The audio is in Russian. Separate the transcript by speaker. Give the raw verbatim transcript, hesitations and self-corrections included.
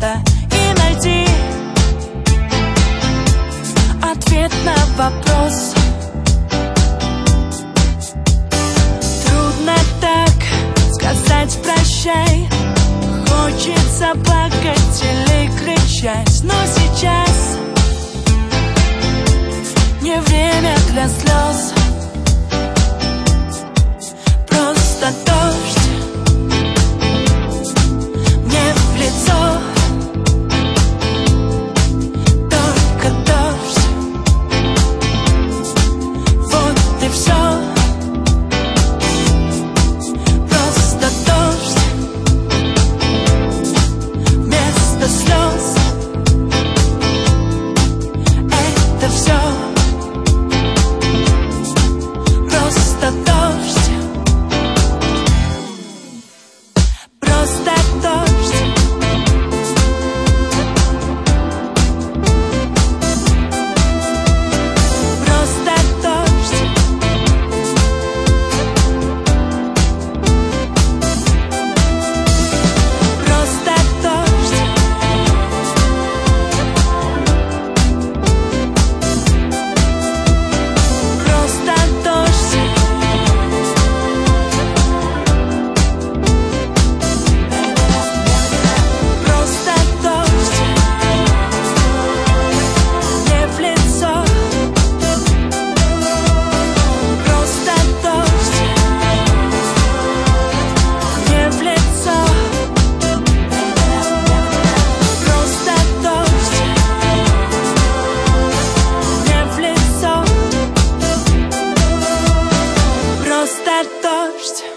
Speaker 1: место и найти ответ на вопрос. Трудно так сказать прощай, хочется плакать или кричать, но сейчас не время для слез. Просто дождь мне в лицо, только дождь, вот и все. Просто дождь вместо слез, это все. Просто дождь, просто дождь, просто дождь, просто дождь, просто дождь. Просто дождь мне в лицо, просто дождь мне в лицо, просто дождь мне в лицо, просто дождь.